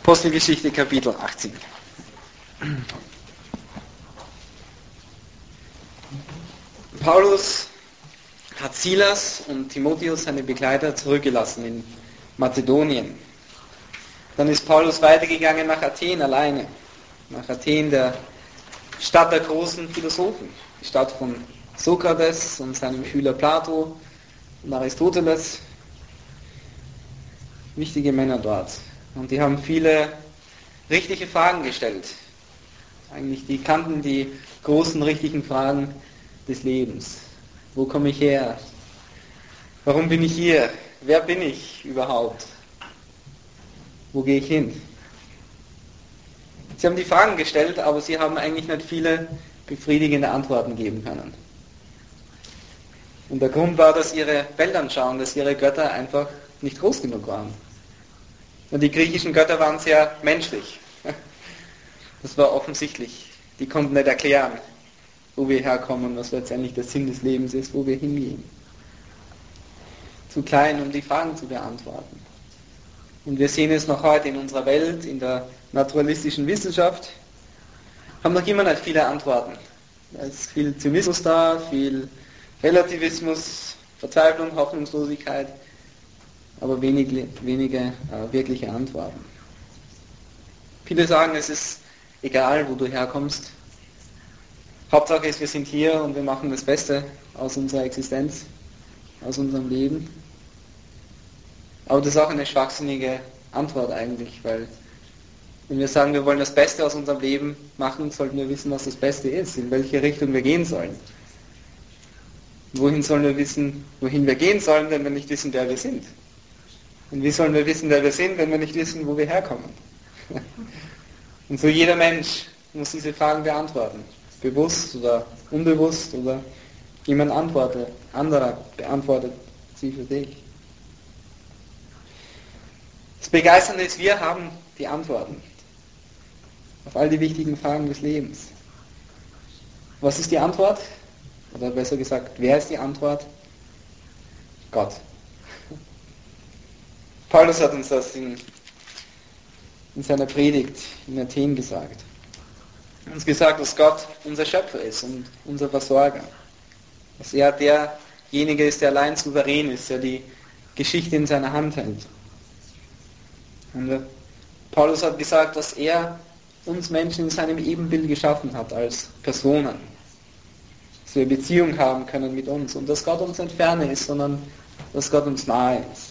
Apostelgeschichte Kapitel 18. Paulus hat Silas und Timotheus, seine Begleiter, zurückgelassen in Mazedonien. Dann ist Paulus weitergegangen nach Athen alleine. Nach Athen, der Stadt der großen Philosophen. Die Stadt von Sokrates und seinem Schüler Plato und Aristoteles. Wichtige Männer dort. Und die haben viele richtige Fragen gestellt. Eigentlich, die kannten die großen, richtigen Fragen des Lebens. Wo komme ich her? Warum bin ich hier? Wer bin ich überhaupt? Wo gehe ich hin? Sie haben die Fragen gestellt, aber sie haben eigentlich nicht viele befriedigende Antworten geben können. Und der Grund war, dass ihre Weltanschauung, dass ihre Götter einfach nicht groß genug waren. Und die griechischen Götter waren sehr menschlich. Das war offensichtlich. Die konnten nicht erklären, wo wir herkommen, was letztendlich der Sinn des Lebens ist, wo wir hingehen. Zu klein, um die Fragen zu beantworten. Und wir sehen es noch heute in unserer Welt, in der naturalistischen Wissenschaft, haben noch immer nicht viele Antworten. Da ist viel Zynismus da, viel Relativismus, Verzweiflung, Hoffnungslosigkeit, aber wenige wirkliche Antworten. Viele sagen, es ist egal, wo du herkommst. Hauptsache ist, wir sind hier und wir machen das Beste aus unserer Existenz, aus unserem Leben. Aber das ist auch eine schwachsinnige Antwort eigentlich, weil wenn wir sagen, wir wollen das Beste aus unserem Leben machen, sollten wir wissen, was das Beste ist, in welche Richtung wir gehen sollen. Wohin sollen wir wissen, wohin wir gehen sollen, wenn wir nicht wissen, wer wir sind? Und wie sollen wir wissen, wer wir sind, wenn wir nicht wissen, wo wir herkommen? Und so jeder Mensch muss diese Fragen beantworten. Bewusst oder unbewusst oder jemand anderer beantwortet sie für dich. Das Begeisternde ist, wir haben die Antworten auf all die wichtigen Fragen des Lebens. Was ist die Antwort? Oder besser gesagt, wer ist die Antwort? Gott. Paulus hat uns das in seiner Predigt in Athen gesagt. Er hat uns gesagt, dass Gott unser Schöpfer ist und unser Versorger. Dass er derjenige ist, der allein souverän ist, der die Geschichte in seiner Hand hält. Und Paulus hat gesagt, dass er uns Menschen in seinem Ebenbild geschaffen hat, als Personen. Dass wir Beziehung haben können mit uns und dass Gott uns nicht ferne ist, sondern dass Gott uns nahe ist.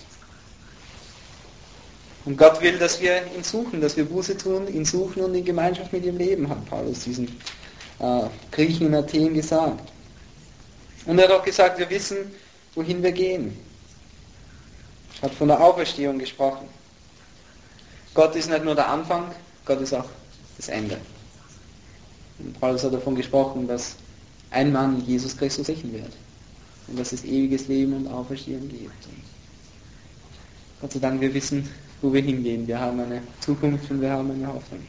Und Gott will, dass wir ihn suchen, dass wir Buße tun, ihn suchen und in Gemeinschaft mit ihm leben, hat Paulus diesen Griechen in Athen gesagt. Und er hat auch gesagt, wir wissen, wohin wir gehen. Er hat von der Auferstehung gesprochen. Gott ist nicht nur der Anfang, Gott ist auch das Ende. Und Paulus hat davon gesprochen, dass ein Mann Jesus Christus rächen wird. Und dass es ewiges Leben und Auferstehung gibt. Und Gott sei Dank, wir wissen, wo wir hingehen. Wir haben eine Zukunft und wir haben eine Hoffnung.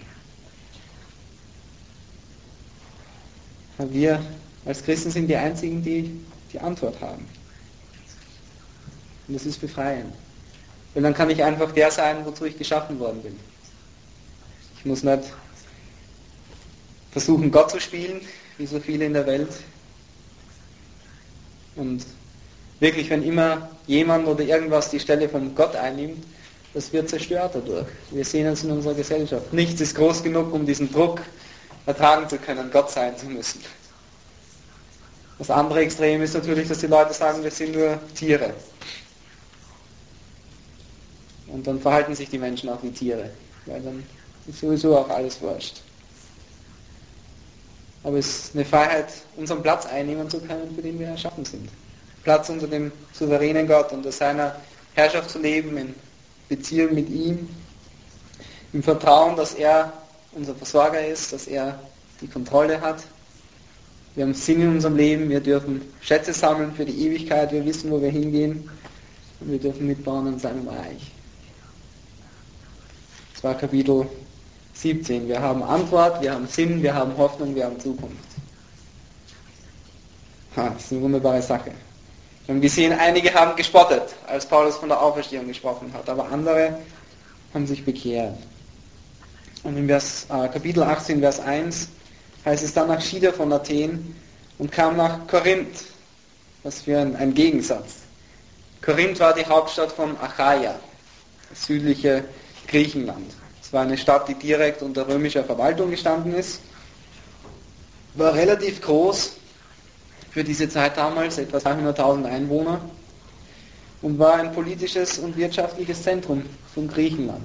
Aber wir als Christen sind die Einzigen, die die Antwort haben. Und das ist befreiend. Weil dann kann ich einfach der sein, wozu ich geschaffen worden bin. Ich muss nicht versuchen, Gott zu spielen, wie so viele in der Welt. Und wirklich, wenn immer jemand oder irgendwas die Stelle von Gott einnimmt, das wird zerstört dadurch. Wir sehen es in unserer Gesellschaft. Nichts ist groß genug, um diesen Druck ertragen zu können, Gott sein zu müssen. Das andere Extrem ist natürlich, dass die Leute sagen, wir sind nur Tiere. Und dann verhalten sich die Menschen auch wie Tiere, weil dann ist sowieso auch alles wurscht. Aber es ist eine Freiheit, unseren Platz einnehmen zu können, für den wir erschaffen sind. Platz unter dem souveränen Gott, unter seiner Herrschaft zu leben, in Beziehung mit ihm, im Vertrauen, dass er unser Versorger ist, dass er die Kontrolle hat. Wir haben Sinn in unserem Leben, wir dürfen Schätze sammeln für die Ewigkeit, wir wissen, wo wir hingehen und wir dürfen mitbauen an seinem Reich. Das war Kapitel 17. Wir haben Antwort, wir haben Sinn, wir haben Hoffnung, wir haben Zukunft. Das ist eine wunderbare Sache. Wir haben gesehen, einige haben gespottet, als Paulus von der Auferstehung gesprochen hat, aber andere haben sich bekehrt. Und in Kapitel 18, Vers 1 heißt es, danach schied er von Athen und kam nach Korinth. Was für ein Gegensatz. Korinth war die Hauptstadt von Achaia, das südliche Griechenland. Es war eine Stadt, die direkt unter römischer Verwaltung gestanden ist. War relativ groß für diese Zeit damals, etwa 200.000 Einwohner. Und war ein politisches und wirtschaftliches Zentrum von Griechenland.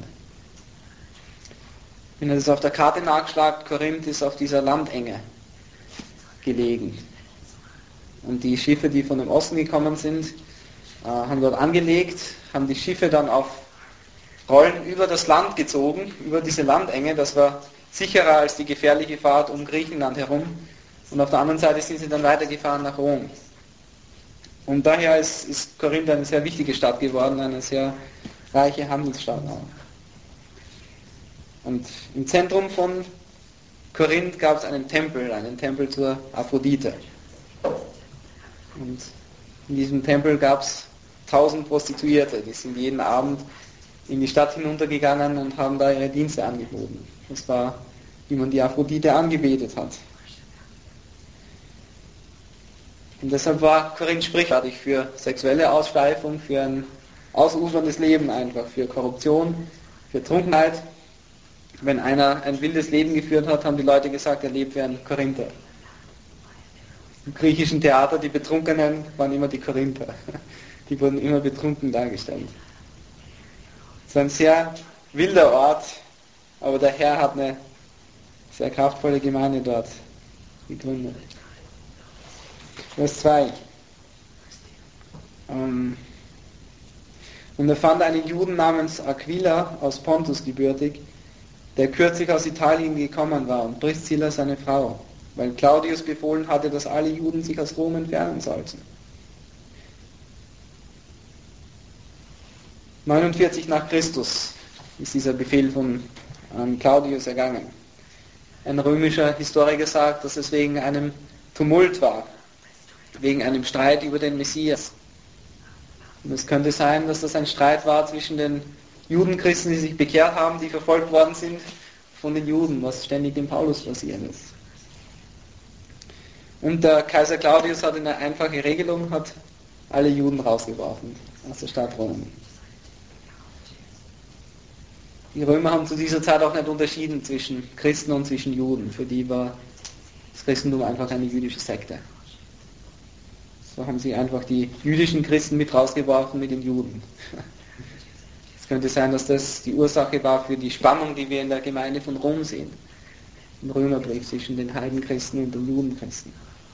Wenn ihr das auf der Karte nachschlagt, Korinth ist auf dieser Landenge gelegen. Und die Schiffe, die von dem Osten gekommen sind, haben dort angelegt, haben die Schiffe dann auf Rollen über das Land gezogen, über diese Landenge. Das war sicherer als die gefährliche Fahrt um Griechenland herum. Und auf der anderen Seite sind sie dann weitergefahren nach Rom. Und daher ist Korinth eine sehr wichtige Stadt geworden, eine sehr reiche Handelsstadt auch. Und im Zentrum von Korinth gab es einen Tempel zur Aphrodite. Und in diesem Tempel gab es 1000 Prostituierte, die sind jeden Abend in die Stadt hinuntergegangen und haben da ihre Dienste angeboten. Das war, wie man die Aphrodite angebetet hat. Und deshalb war Korinth sprichwörtlich für sexuelle Ausschweifung, für ein ausuferndes Leben einfach, für Korruption, für Trunkenheit. Wenn einer ein wildes Leben geführt hat, haben die Leute gesagt, er lebt wie ein Korinther. Im griechischen Theater, die Betrunkenen waren immer die Korinther. Die wurden immer betrunken dargestellt. Es ist ein sehr wilder Ort, aber der Herr hat eine sehr kraftvolle Gemeinde dort gegründet. Vers 2. Und er fand einen Juden namens Aquila aus Pontus gebürtig, der kürzlich aus Italien gekommen war, und Priscilla seine Frau, weil Claudius befohlen hatte, dass alle Juden sich aus Rom entfernen sollten. 49 nach Christus ist dieser Befehl von Claudius ergangen. Ein römischer Historiker sagt, dass es wegen einem Tumult war, wegen einem Streit über den Messias. Und es könnte sein, dass das ein Streit war zwischen den Judenchristen, die sich bekehrt haben, die verfolgt worden sind, von den Juden, was ständig dem Paulus passiert ist. Und der Kaiser Claudius hat eine einfache Regelung, hat alle Juden rausgeworfen aus der Stadt Rom. Die Römer haben zu dieser Zeit auch nicht unterschieden zwischen Christen und zwischen Juden. Für die war das Christentum einfach eine jüdische Sekte. So haben sie einfach die jüdischen Christen mit rausgeworfen mit den Juden. Es könnte sein, dass das die Ursache war für die Spannung, die wir in der Gemeinde von Rom sehen. Im Römerbrief zwischen den Heidenchristen und den Judenchristen.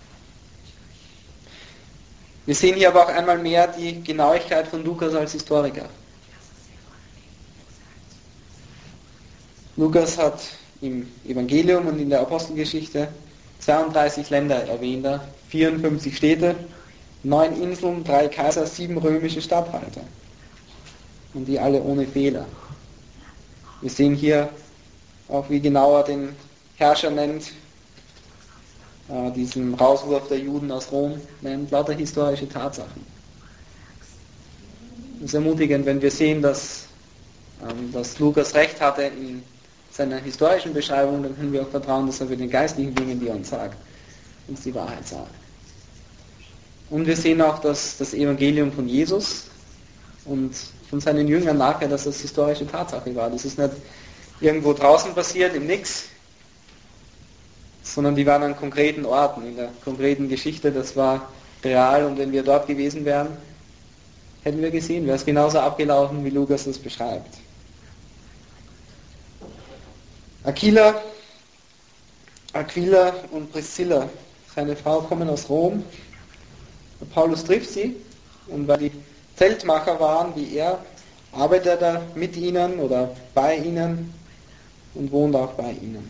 Wir sehen hier aber auch einmal mehr die Genauigkeit von Lukas als Historiker. Lukas hat im Evangelium und in der Apostelgeschichte 32 Länder erwähnt, 54 Städte, 9 Inseln, 3 Kaiser, 7 römische Statthalter. Und die alle ohne Fehler. Wir sehen hier auch, wie genau er den Herrscher nennt, diesen Rauswurf der Juden aus Rom, nennt lauter historische Tatsachen. Es ist ermutigend, wenn wir sehen, dass Lukas recht hatte in seiner historischen Beschreibung, dann können wir auch vertrauen, dass er für den geistlichen Dingen, die er uns sagt, uns die Wahrheit sagt. Und wir sehen auch, dass das Evangelium von Jesus und von seinen Jüngern nachher, dass das historische Tatsache war. Das ist nicht irgendwo draußen passiert, im Nix, sondern die waren an konkreten Orten, in der konkreten Geschichte, das war real, und wenn wir dort gewesen wären, hätten wir gesehen, wäre es genauso abgelaufen, wie Lukas das beschreibt. Aquila und Priscilla, seine Frau, kommen aus Rom. Paulus trifft sie, und weil die Zeltmacher waren wie er, arbeitet er mit ihnen oder bei ihnen und wohnt auch bei ihnen.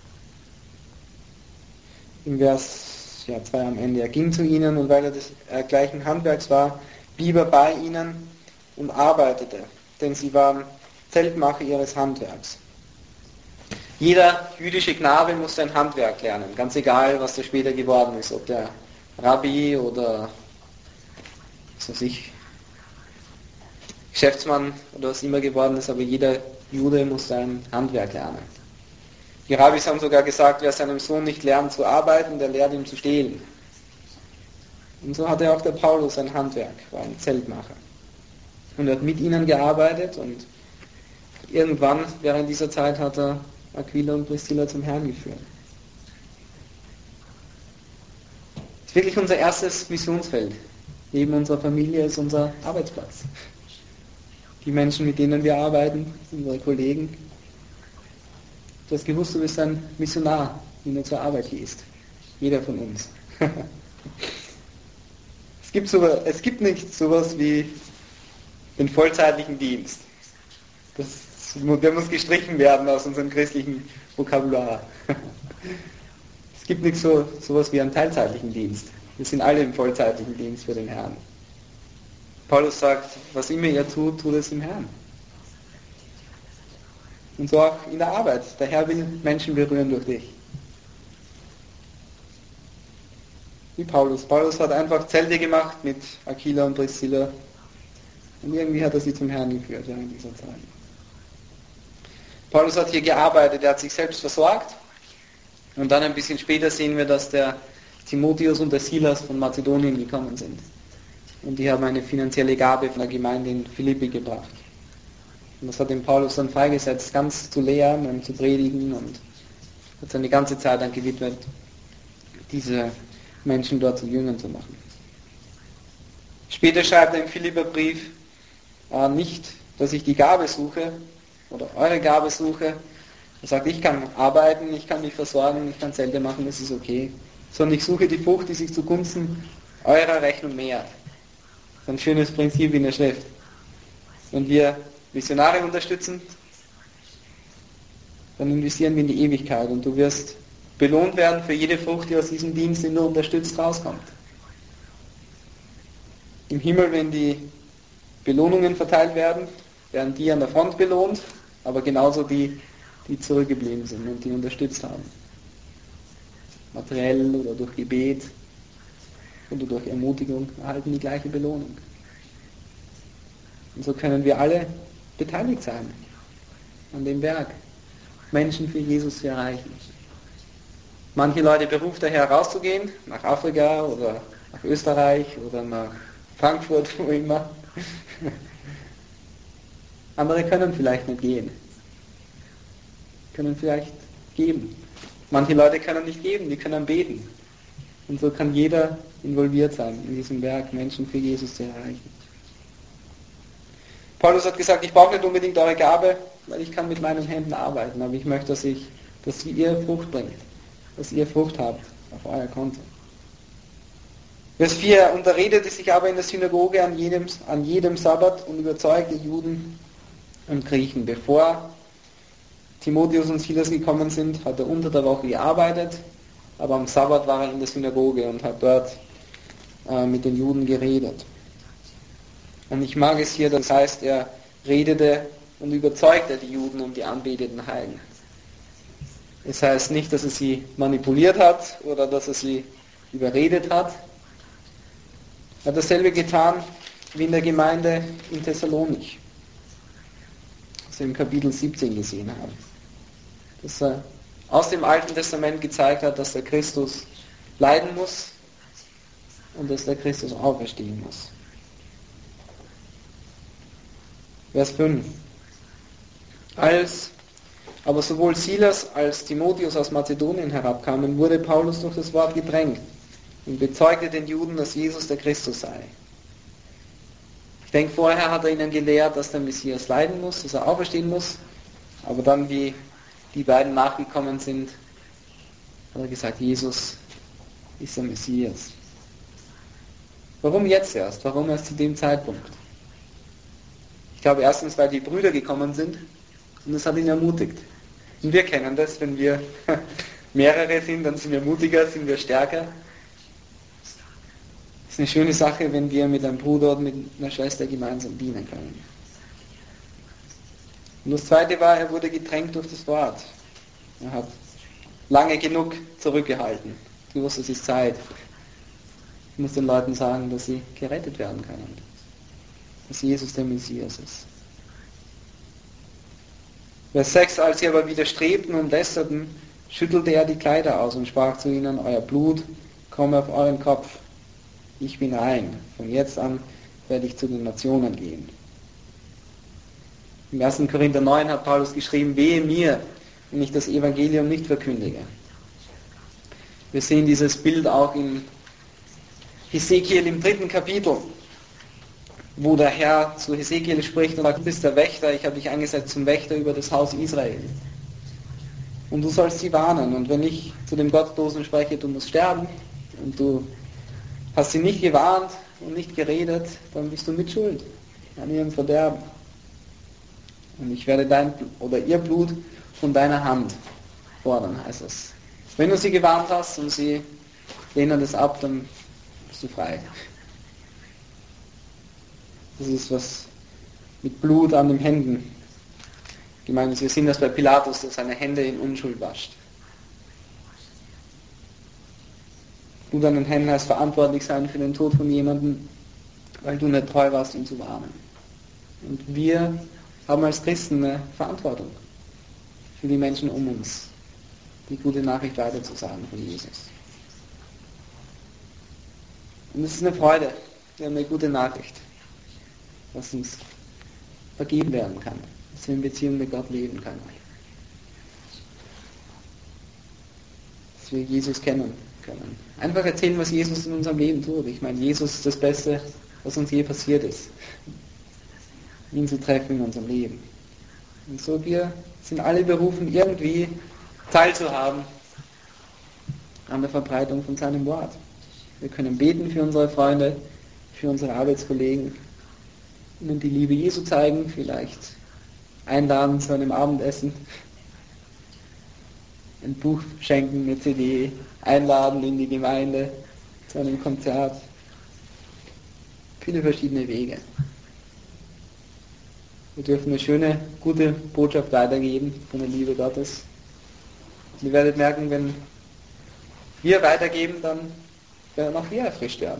Im Vers 2 am Ende, er ging zu ihnen, und weil er des gleichen Handwerks war, blieb er bei ihnen und arbeitete, denn sie waren Zeltmacher ihres Handwerks. Jeder jüdische Knabe musste ein Handwerk lernen, ganz egal, was der später geworden ist, ob der Rabbi oder Geschäftsmann oder was immer geworden ist, aber jeder Jude musste ein Handwerk lernen. Die Rabbis haben sogar gesagt, wer seinem Sohn nicht lernt zu arbeiten, der lehrt ihm zu stehlen. Und so hatte auch der Paulus ein Handwerk, war ein Zeltmacher. Und er hat mit ihnen gearbeitet und irgendwann, während dieser Zeit, hat er Aquila und Priscilla zum Herrn geführt. Das ist wirklich unser erstes Missionsfeld. Neben unserer Familie ist unser Arbeitsplatz. Die Menschen, mit denen wir arbeiten, unsere Kollegen. Du hast gewusst, du bist ein Missionar, wenn du zur Arbeit gehst. Jeder von uns. Es gibt nicht sowas wie den vollzeitlichen Dienst. Der muss gestrichen werden aus unserem christlichen Vokabular. Es gibt nicht sowas wie einen teilzeitlichen Dienst. Wir sind alle im vollzeitlichen Dienst für den Herrn. Paulus sagt, was immer ihr tut, tut es im Herrn. Und so auch in der Arbeit. Der Herr will Menschen berühren durch dich. Wie Paulus. Paulus hat einfach Zelte gemacht mit Aquila und Priscilla. Und irgendwie hat er sie zum Herrn geführt während dieser Zeit. Paulus hat hier gearbeitet, er hat sich selbst versorgt. Und dann ein bisschen später sehen wir, dass der Timotheus und der Silas von Mazedonien gekommen sind. Und die haben eine finanzielle Gabe von der Gemeinde in Philippi gebracht. Und das hat den Paulus dann freigesetzt, ganz zu lehren und zu predigen, und hat seine ganze Zeit dann gewidmet, diese Menschen dort zu Jüngern zu machen. Später schreibt er im Philipperbrief nicht, dass ich die Gabe suche oder eure Gabe suche. Er sagt, ich kann arbeiten, ich kann mich versorgen, ich kann Zelte machen, das ist okay. Sondern ich suche die Frucht, die sich zugunsten eurer Rechnung mehrt. Das ist ein schönes Prinzip in der Schrift. Wenn wir Missionare unterstützen, dann investieren wir in die Ewigkeit und du wirst belohnt werden für jede Frucht, die aus diesem Dienst, den du unterstützt, rauskommt. Im Himmel, wenn die Belohnungen verteilt werden, werden die an der Front belohnt, aber genauso die zurückgeblieben sind und die unterstützt haben. Materiell oder durch Gebet oder durch Ermutigung erhalten die gleiche Belohnung. Und so können wir alle beteiligt sein an dem Werk, Menschen für Jesus zu erreichen. Manche Leute beruft der Herr rauszugehen, nach Afrika oder nach Österreich oder nach Frankfurt, wo immer. Andere können vielleicht nicht gehen, können vielleicht geben. Manche Leute können nicht geben, die können beten. Und so kann jeder involviert sein in diesem Werk, Menschen für Jesus zu erreichen. Paulus hat gesagt, ich brauche nicht unbedingt eure Gabe, weil ich kann mit meinen Händen arbeiten, aber ich möchte, dass ihr Frucht bringt, dass ihr Frucht habt auf euer Konto. Vers 4, er unterredete sich aber in der Synagoge an jedem Sabbat und überzeugte Juden und Griechen. Bevor Timotheus und Silas gekommen sind, hat er unter der Woche gearbeitet, aber am Sabbat war er in der Synagoge und hat dort mit den Juden geredet. Und ich mag es hier, das heißt, er redete und überzeugte die Juden und die anbetenden Heiden. Es heißt nicht, dass er sie manipuliert hat oder dass er sie überredet hat. Er hat dasselbe getan wie in der Gemeinde in Thessalonich, was wir im Kapitel 17 gesehen haben. Dass er aus dem Alten Testament gezeigt hat, dass der Christus leiden muss und dass der Christus auferstehen muss. Vers 5. Als aber sowohl Silas als Timotheus aus Mazedonien herabkamen, wurde Paulus durch das Wort gedrängt und bezeugte den Juden, dass Jesus der Christus sei. Ich denke, vorher hat er ihnen gelehrt, dass der Messias leiden muss, dass er auferstehen muss, aber dann, wie die beiden nachgekommen sind, hat er gesagt, Jesus ist der Messias. Warum jetzt erst? Warum erst zu dem Zeitpunkt? Ich glaube erstens, weil die Brüder gekommen sind und das hat ihn ermutigt. Und wir kennen das, wenn wir mehrere sind, dann sind wir mutiger, sind wir stärker. Es ist eine schöne Sache, wenn wir mit einem Bruder oder mit einer Schwester gemeinsam dienen können. Und das Zweite war, er wurde gedrängt durch das Wort. Er hat lange genug zurückgehalten. Du wusstest, es ist Zeit. Ich muss den Leuten sagen, dass sie gerettet werden können. Dass Jesus der Messias ist. Vers 6, als sie aber widerstrebten und lästerten, schüttelte er die Kleider aus und sprach zu ihnen, euer Blut komme auf euren Kopf. Ich bin rein. Von jetzt an werde ich zu den Nationen gehen. Im 1. Korinther 9 hat Paulus geschrieben, wehe mir, wenn ich das Evangelium nicht verkündige. Wir sehen dieses Bild auch in Hesekiel im 3. Kapitel, wo der Herr zu Hesekiel spricht und sagt, du bist der Wächter, ich habe dich eingesetzt zum Wächter über das Haus Israel. Und du sollst sie warnen. Und wenn ich zu dem Gottlosen spreche, du musst sterben, und du hast sie nicht gewarnt und nicht geredet, dann bist du mit Schuld an ihrem Verderben. Und ich werde dein oder ihr Blut von deiner Hand fordern, heißt es. Wenn du sie gewarnt hast und sie lehnen das ab, dann bist du frei. Das ist was mit Blut an den Händen gemeint ist. Wir sehen das bei Pilatus, der seine Hände in Unschuld wascht. Blut an den Händen heißt verantwortlich sein für den Tod von jemandem, weil du nicht treu warst, ihn zu warnen. Und wir haben als Christen eine Verantwortung für die Menschen um uns, die gute Nachricht weiterzusagen von Jesus. Und es ist eine Freude, wir haben eine gute Nachricht, dass uns vergeben werden kann, dass wir in Beziehung mit Gott leben können, dass wir Jesus kennen können. Einfach erzählen, was Jesus in unserem Leben tut. Ich meine, Jesus ist das Beste, was uns je passiert ist, ihn zu treffen in unserem Leben. Und so wir sind alle berufen, irgendwie teilzuhaben an der Verbreitung von seinem Wort. Wir können beten für unsere Freunde, für unsere Arbeitskollegen, ihnen die Liebe Jesu zeigen, vielleicht einladen zu einem Abendessen, ein Buch schenken, eine CD, einladen in die Gemeinde, zu einem Konzert. Viele verschiedene Wege. Wir dürfen eine schöne, gute Botschaft weitergeben von der Liebe Gottes. Und ihr werdet merken, wenn wir weitergeben, dann werden auch wir erfrischt werden.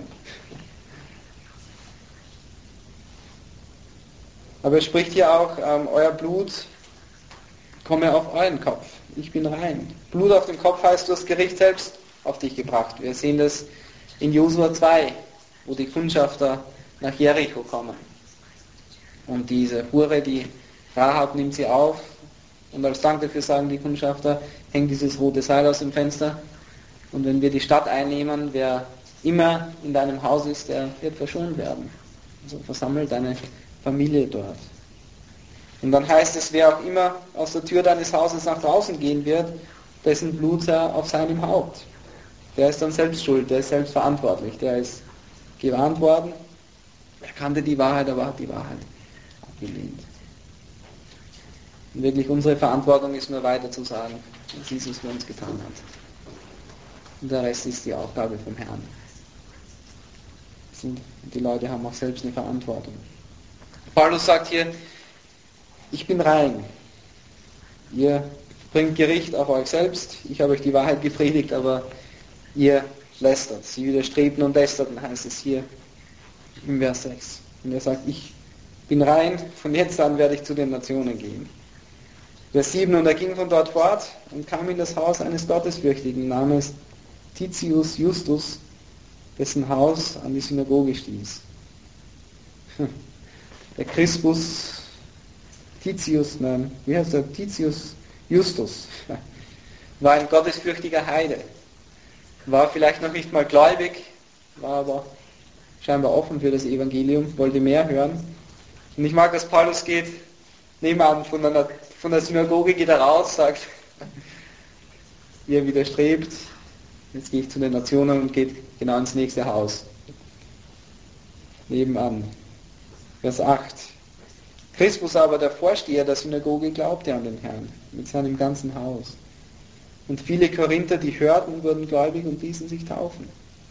Aber er spricht hier auch, euer Blut komme auf euren Kopf. Ich bin rein. Blut auf dem Kopf heißt, du hast Gericht selbst auf dich gebracht. Wir sehen das in Josua 2, wo die Kundschafter nach Jericho kommen. Und diese Hure, die Rahab, nimmt sie auf. Und als Dank dafür sagen die Kundschafter, hängt dieses rote Seil aus dem Fenster. Und wenn wir die Stadt einnehmen, wer immer in deinem Haus ist, der wird verschont werden. Also versammelt deine Familie dort. Und dann heißt es, wer auch immer aus der Tür deines Hauses nach draußen gehen wird, dessen Blut sei auf seinem Haupt. Der ist dann selbst schuld, der ist selbst verantwortlich, der ist gewarnt worden, er kannte die Wahrheit, aber hat die Wahrheit abgelehnt. Und wirklich unsere Verantwortung ist nur weiter zu sagen, was Jesus für uns getan hat. Und der Rest ist die Aufgabe vom Herrn. Die Leute haben auch selbst eine Verantwortung. Paulus sagt hier, ich bin rein. Ihr bringt Gericht auf euch selbst. Ich habe euch die Wahrheit gepredigt, aber ihr lästert. Sie widerstrebten und lästerten, heißt es hier im Vers 6. Und er sagt, ich bin rein, von jetzt an werde ich zu den Nationen gehen. Vers 7, und er ging von dort fort und kam in das Haus eines Gottesfürchtigen namens Titius Justus, dessen Haus an die Synagoge stieß. Der Crispus Titius Justus war ein gottesfürchtiger Heide. War vielleicht noch nicht mal gläubig, war aber scheinbar offen für das Evangelium, wollte mehr hören. Und ich mag, dass Paulus geht nebenan von der Synagoge, geht er raus, sagt, ihr widerstrebt, jetzt gehe ich zu den Nationen und geht genau ins nächste Haus. Nebenan. Vers 8. Crispus aber, der Vorsteher der Synagoge, glaubte an den Herrn mit seinem ganzen Haus. Und viele Korinther, die hörten, wurden gläubig und ließen sich taufen.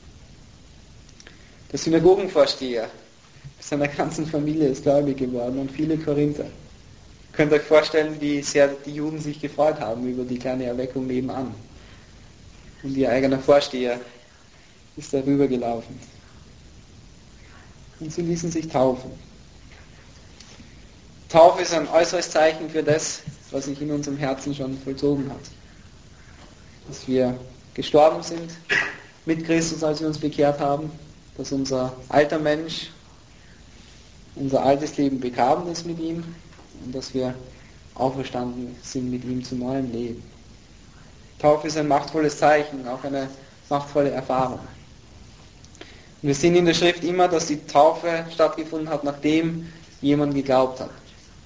Der Synagogenvorsteher mit seiner ganzen Familie ist gläubig geworden und viele Korinther. Ihr könnt euch vorstellen, wie sehr die Juden sich gefreut haben über die kleine Erweckung nebenan. Und ihr eigener Vorsteher ist darüber gelaufen. Und sie ließen sich taufen. Taufe ist ein äußeres Zeichen für das, was sich in unserem Herzen schon vollzogen hat. Dass wir gestorben sind mit Christus, als wir uns bekehrt haben, dass unser alter Mensch, unser altes Leben begraben ist mit ihm und dass wir auferstanden sind mit ihm zu neuem Leben. Taufe ist ein machtvolles Zeichen, auch eine machtvolle Erfahrung. Und wir sehen in der Schrift immer, dass die Taufe stattgefunden hat, nachdem jemand geglaubt hat.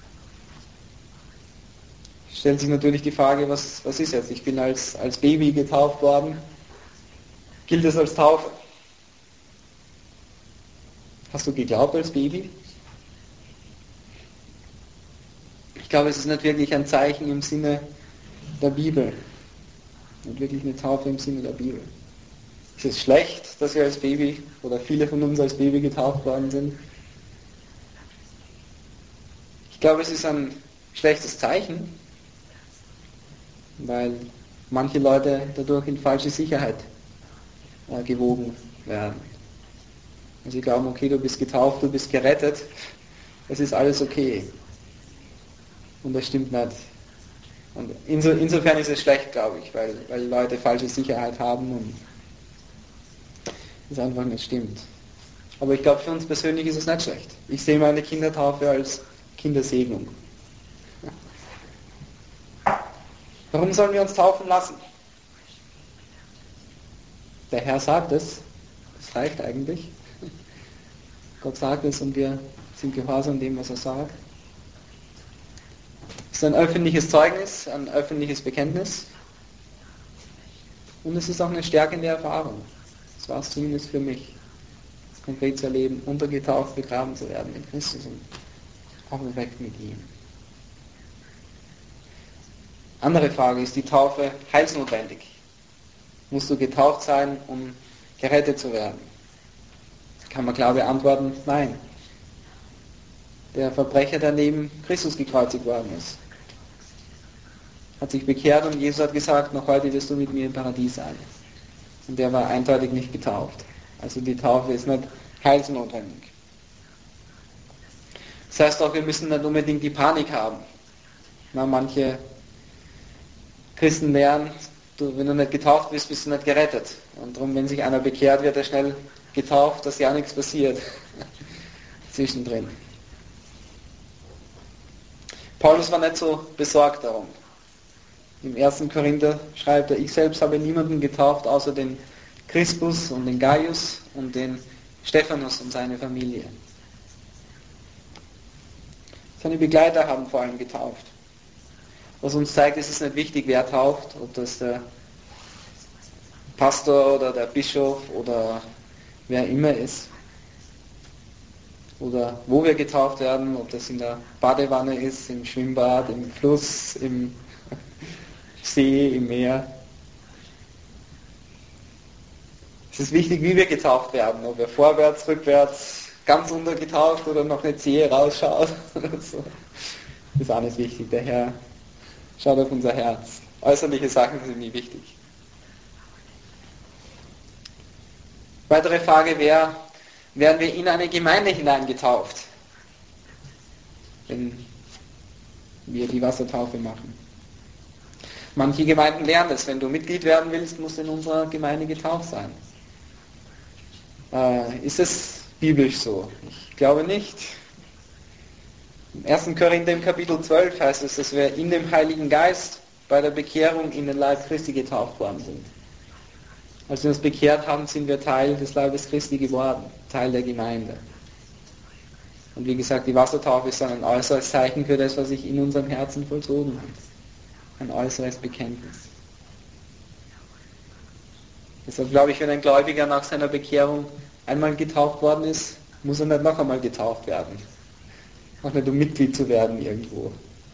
Stellt sich natürlich die Frage, was ist jetzt? Ich bin als Baby getauft worden. Gilt es als Taufe? Hast du geglaubt als Baby? Ich glaube, es ist nicht wirklich ein Zeichen im Sinne der Bibel. Nicht wirklich eine Taufe im Sinne der Bibel. Ist es schlecht, dass wir als Baby oder viele von uns als Baby getauft worden sind? Ich glaube, es ist ein schlechtes Zeichen, weil manche Leute dadurch in falsche Sicherheit gewogen werden. Und sie glauben, okay, du bist getauft, du bist gerettet, es ist alles okay. Und das stimmt nicht. Und insofern ist es schlecht, glaube ich, weil Leute falsche Sicherheit haben und es einfach nicht stimmt. Aber ich glaube, für uns persönlich ist es nicht schlecht. Ich sehe meine Kindertaufe als Kindersegnung. Warum sollen wir uns taufen lassen? Der Herr sagt es, das reicht eigentlich. Gott sagt es und wir sind gehorsam dem, was er sagt. Es ist ein öffentliches Zeugnis, ein öffentliches Bekenntnis. Und es ist auch eine stärkende Erfahrung. Das war es zumindest für mich, das konkret zu erleben, untergetaucht, begraben zu werden in Christus und auferweckt mit ihm. Andere Frage, ist die Taufe heilsnotwendig? Musst du getauft sein, um gerettet zu werden? Kann man klar beantworten, nein. Der Verbrecher, der neben Christus gekreuzigt worden ist, hat sich bekehrt und Jesus hat gesagt, noch heute wirst du mit mir im Paradies sein. Und der war eindeutig nicht getauft. Also die Taufe ist nicht heilsnotwendig. Das heißt auch, wir müssen nicht unbedingt die Panik haben. Manche Christen lernen, wenn du nicht getauft bist, bist du nicht gerettet. Und darum, wenn sich einer bekehrt, wird er schnell getauft, dass ja nichts passiert zwischendrin. Paulus war nicht so besorgt darum. Im 1. Korinther schreibt er, ich selbst habe niemanden getauft, außer den Crispus und den Gaius und den Stephanus und seine Familie. Seine Begleiter haben vor allem getauft. Was uns zeigt, es ist nicht wichtig, wer tauft, ob das der Pastor oder der Bischof oder wer immer ist. Oder wo wir getauft werden, ob das in der Badewanne ist, im Schwimmbad, im Fluss, im See, im Meer. Es ist wichtig, wie wir getauft werden, ob wir vorwärts, rückwärts, ganz untergetaucht oder noch eine Zehe rausschaut oder so. Das ist auch nicht wichtig. Der Herr schaut auf unser Herz. Äußerliche Sachen sind nie wichtig. Weitere Frage wäre, werden wir in eine Gemeinde hineingetauft, wenn wir die Wassertaufe machen? Manche Gemeinden lernen es. Wenn du Mitglied werden willst, musst du in unserer Gemeinde getauft sein. Ist es biblisch so? Ich glaube nicht. Im 1. Korinther im Kapitel 12 heißt es, dass wir in dem Heiligen Geist bei der Bekehrung in den Leib Christi getauft worden sind. Als wir uns bekehrt haben, sind wir Teil des Leibes Christi geworden, Teil der Gemeinde. Und wie gesagt, die Wassertaufe ist dann ein äußeres Zeichen für das, was sich in unserem Herzen vollzogen hat. Ein äußeres Bekenntnis. Deshalb glaube ich, wenn ein Gläubiger nach seiner Bekehrung einmal getauft worden ist, muss er nicht noch einmal getauft werden. Auch nicht um Mitglied zu werden irgendwo.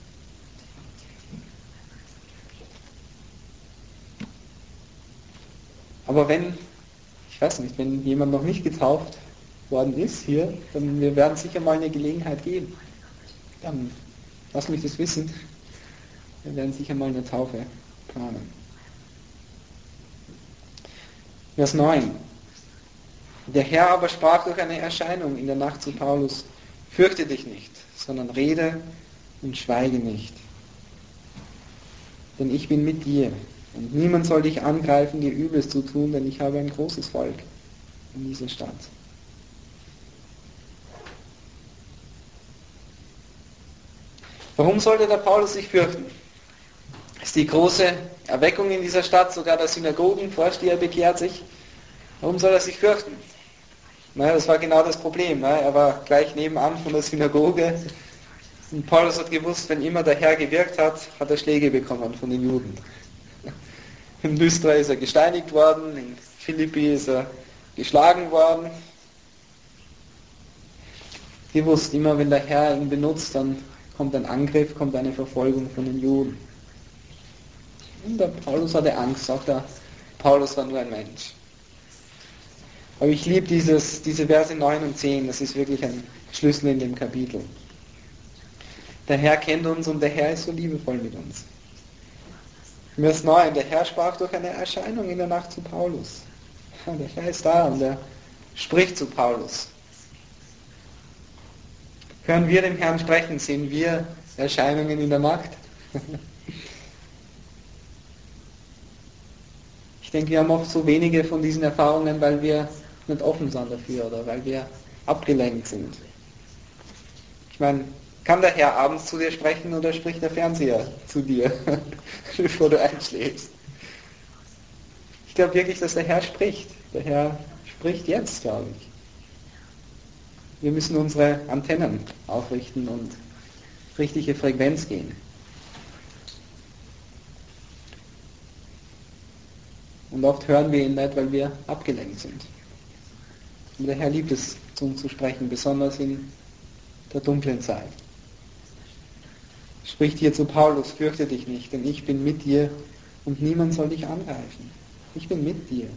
Aber wenn jemand noch nicht getauft worden ist hier, dann wir werden sicher mal eine Gelegenheit geben. Dann lass mich das wissen. Wir werden sicher mal eine Taufe planen. Vers 9. Der Herr aber sprach durch eine Erscheinung in der Nacht zu Paulus, fürchte dich nicht, sondern rede und schweige nicht. denn ich bin mit dir. Und niemand soll dich angreifen, dir Übles zu tun, denn ich habe ein großes Volk in dieser Stadt. Warum sollte der Paulus sich fürchten? Es ist die große Erweckung in dieser Stadt, sogar der Synagogenvorsteher bekehrt sich. Warum soll er sich fürchten? Naja, das war genau das Problem. Er war gleich nebenan von der Synagoge. Und Paulus hat gewusst, wenn immer der Herr gewirkt hat, hat er Schläge bekommen von den Juden. In Lystra ist er gesteinigt worden, in Philippi ist er geschlagen worden. Gewusst, immer wenn der Herr ihn benutzt, dann kommt ein Angriff, kommt eine Verfolgung von den Juden. Und der Paulus hatte Angst, auch der Paulus war nur ein Mensch. Aber ich liebe diese Verse 9 und 10, das ist wirklich ein Schlüssel in dem Kapitel. Der Herr kennt uns und der Herr ist so liebevoll mit uns. Vers 9, der Herr sprach durch eine Erscheinung in der Nacht zu Paulus. Der Herr ist da und er spricht zu Paulus. Hören wir dem Herrn sprechen, sehen wir Erscheinungen in der Nacht? Ich denke, wir haben oft so wenige von diesen Erfahrungen, weil wir nicht offen sind dafür oder weil wir abgelenkt sind. Ich meine, kann der Herr abends zu dir sprechen oder spricht der Fernseher zu dir, bevor du einschläfst? Ich glaube wirklich, dass der Herr spricht. Der Herr spricht jetzt, glaube ich. Wir müssen unsere Antennen aufrichten und richtige Frequenz gehen. Und oft hören wir ihn nicht, weil wir abgelenkt sind. Und der Herr liebt es, zu uns zu sprechen, besonders in der dunklen Zeit. Spricht hier zu Paulus, fürchte dich nicht, denn ich bin mit dir und niemand soll dich angreifen. Ich bin mit dir.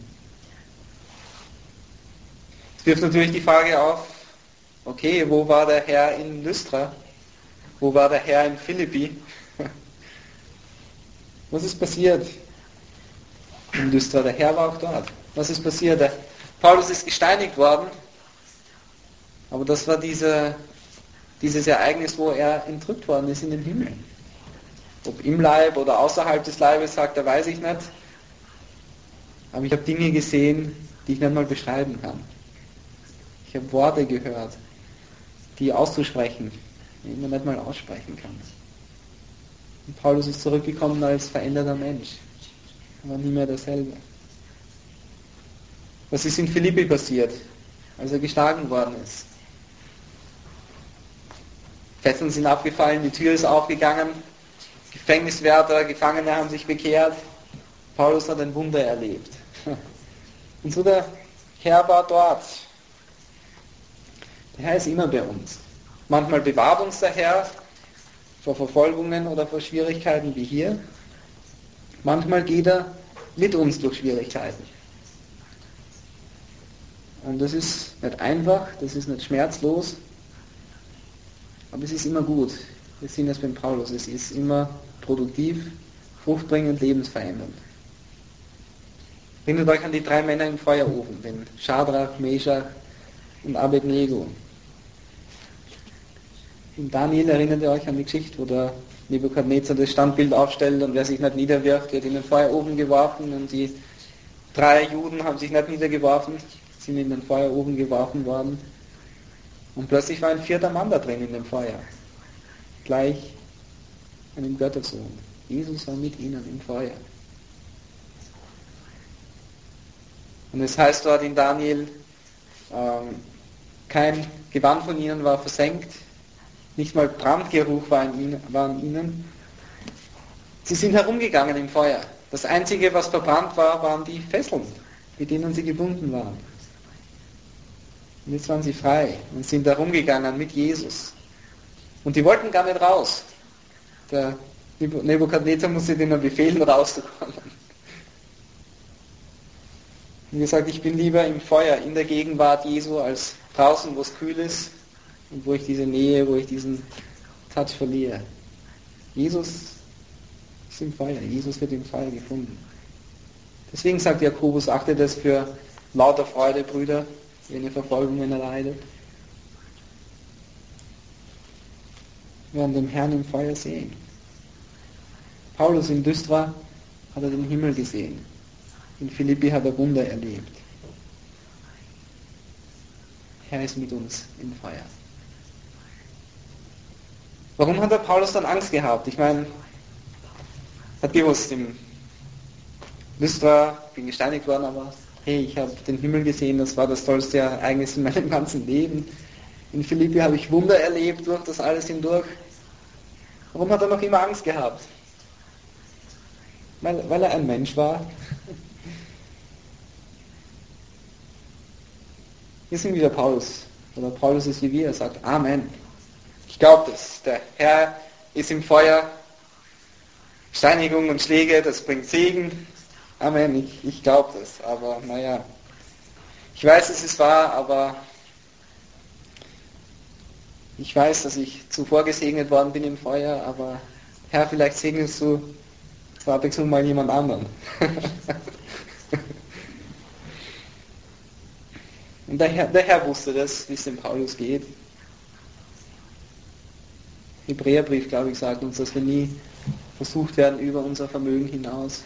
Es wirft natürlich die Frage auf, okay, wo war der Herr in Lystra? Wo war der Herr in Philippi? Was ist passiert in Lystra? Der Herr war auch dort. Was ist passiert? Paulus ist gesteinigt worden, aber das war dieses Ereignis, wo er entrückt worden ist in den Himmel. Ob im Leib oder außerhalb des Leibes, sagt er, weiß ich nicht. Aber ich habe Dinge gesehen, die ich nicht mal beschreiben kann. Ich habe Worte gehört, die auszusprechen, die man nicht mal aussprechen kann. Und Paulus ist zurückgekommen als veränderter Mensch. Er war nie mehr dasselbe. Was ist in Philippi passiert, als er geschlagen worden ist? Fesseln sind abgefallen, die Tür ist aufgegangen, Gefängniswärter, Gefangene haben sich bekehrt. Paulus hat ein Wunder erlebt. Und so der Herr war dort. Der Herr ist immer bei uns. Manchmal bewahrt uns der Herr vor Verfolgungen oder vor Schwierigkeiten wie hier. Manchmal geht er mit uns durch Schwierigkeiten. Und das ist nicht einfach, das ist nicht schmerzlos, aber es ist immer gut. Wir sehen das beim Paulus, es ist immer produktiv, fruchtbringend, lebensverändernd. Erinnert euch an die 3 Männer im Feuerofen, den Schadrach, Meschach und Abednego. In Daniel erinnert ihr euch an die Geschichte, wo der Nebukadnezar das Standbild aufstellt und wer sich nicht niederwirft, wird in den Feuerofen geworfen und die 3 Juden haben sich nicht niedergeworfen, sind in den Feuerofen geworfen worden und plötzlich war ein 4. Mann da drin in dem Feuer. Gleich einem Göttersohn. Jesus war mit ihnen im Feuer. Und es heißt dort in Daniel, kein Gewand von ihnen war versenkt, nicht mal Brandgeruch war an ihnen. Sie sind herumgegangen im Feuer. Das Einzige, was verbrannt war, waren die Fesseln, mit denen sie gebunden waren. Und jetzt waren sie frei und sind herumgegangen mit Jesus. Und die wollten gar nicht raus. Der Nebukadnezar musste denen befehlen, rauszukommen. Und gesagt, ich bin lieber im Feuer, in der Gegenwart Jesu, als draußen, wo es kühl ist und wo ich diese Nähe, wo ich diesen Touch verliere. Jesus ist im Feuer, Jesus wird im Feuer gefunden. Deswegen sagt Jakobus, achtet es für lauter Freude, Brüder, wenn ihr Verfolgungen erleidet. Wir werden den Herrn im Feuer sehen. Paulus in Lystra hat er den Himmel gesehen. In Philippi hat er Wunder erlebt. Herr ist mit uns im Feuer. Warum hat der Paulus dann Angst gehabt? Ich meine, hat gewusst, im Lystra bin gesteinigt worden, aber hey, ich habe den Himmel gesehen, das war das tollste Ereignis in meinem ganzen Leben. In Philippi habe ich Wunder erlebt durch das alles hindurch. Warum hat er noch immer Angst gehabt? Weil er ein Mensch war. Wir sind wieder Paulus. Oder Paulus ist wie wir, er sagt Amen. Ich glaube das. Der Herr ist im Feuer. Steinigung und Schläge, das bringt Segen. Amen, ich glaube das. Aber naja, ich weiß, es ist wahr, aber ich weiß, dass ich zuvor gesegnet worden bin im Feuer, aber Herr, vielleicht segnest du zur Abwechslung mal jemand anderen. Und der Herr wusste das, wie es dem Paulus geht. Hebräerbrief, glaube ich, sagt uns, dass wir nie versucht werden über unser Vermögen hinaus.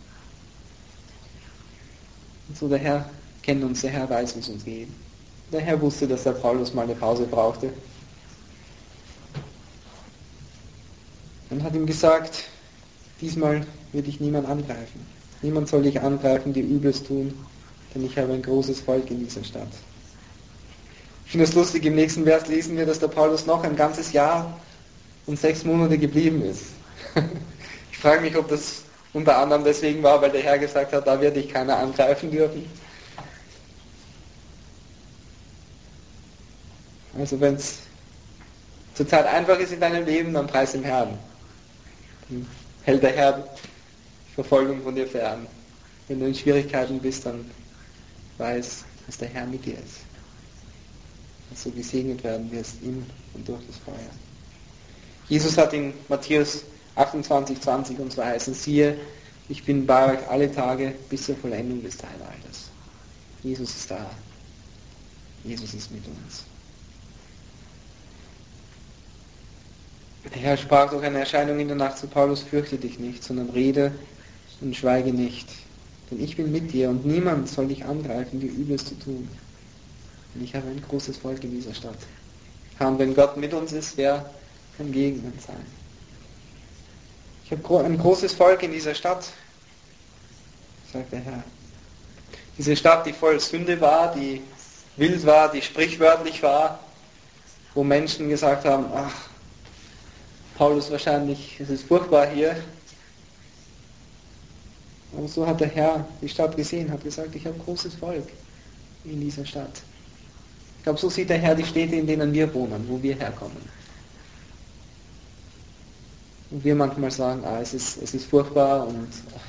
Und so der Herr kennt uns, der Herr weiß, wie es uns geht. Der Herr wusste, dass der Paulus mal eine Pause brauchte. Und hat ihm gesagt, diesmal wird dich niemand angreifen. Niemand soll dich angreifen, dir Übles tun, denn ich habe ein großes Volk in dieser Stadt. Ich finde es lustig, im nächsten Vers lesen wir, dass der Paulus noch ein ganzes Jahr und 6 Monate geblieben ist. Ich frage mich, ob das unter anderem deswegen war, weil der Herr gesagt hat, da wird dich keiner angreifen dürfen. Also wenn es zurzeit einfach ist in deinem Leben, dann preis den Herrn. Dann hält der Herr die Verfolgung von dir fern. Wenn du in Schwierigkeiten bist, dann weiß, dass der Herr mit dir ist. Dass du gesegnet werden wirst in und durch das Feuer. Jesus hat in Matthäus 28,20 uns verheißen, siehe, ich bin bei euch alle Tage bis zur Vollendung des Zeitalters. Jesus ist da. Jesus ist mit uns. Der Herr sprach durch eine Erscheinung in der Nacht zu Paulus, fürchte dich nicht, sondern rede und schweige nicht. Denn ich bin mit dir und niemand soll dich angreifen, dir Übles zu tun. Denn ich habe ein großes Volk in dieser Stadt. Herr, und wenn Gott mit uns ist, wer kann gegen uns sein? Ich habe ein großes Volk in dieser Stadt, sagt der Herr. Diese Stadt, die voll Sünde war, die wild war, die sprichwörtlich war, wo Menschen gesagt haben, ach, Paulus wahrscheinlich, es ist furchtbar hier. Aber so hat der Herr die Stadt gesehen, hat gesagt, ich habe großes Volk in dieser Stadt. Ich glaube, so sieht der Herr die Städte, in denen wir wohnen, wo wir herkommen. Und wir manchmal sagen, es ist furchtbar und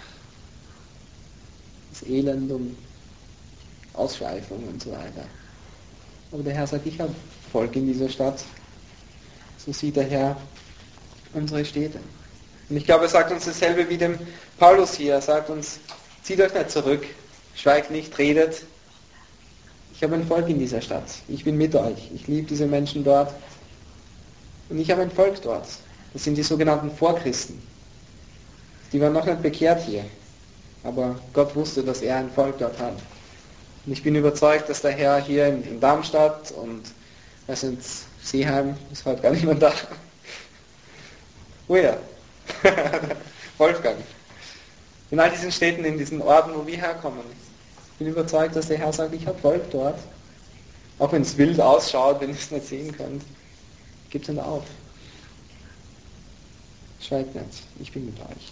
es ist Elend und Ausschweifung und so weiter. Aber der Herr sagt, ich habe Volk in dieser Stadt. So sieht der Herr unsere Städte. Und ich glaube, er sagt uns dasselbe wie dem Paulus hier. Er sagt uns, zieht euch nicht zurück, schweigt nicht, redet. Ich habe ein Volk in dieser Stadt. Ich bin mit euch. Ich liebe diese Menschen dort. Und ich habe ein Volk dort. Das sind die sogenannten Vorchristen. Die waren noch nicht bekehrt hier. Aber Gott wusste, dass er ein Volk dort hat. Und ich bin überzeugt, dass der Herr hier in Darmstadt und Seeheim, ist heute gar niemand da. Oh ja, Wolfgang. In all diesen Städten, in diesen Orten, wo wir herkommen. Ich bin überzeugt, dass der Herr sagt, ich habe Volk dort. Auch wenn es wild ausschaut, wenn ihr es nicht sehen könnt. Gebt ihn auf. Schweigt nicht, ich bin mit euch.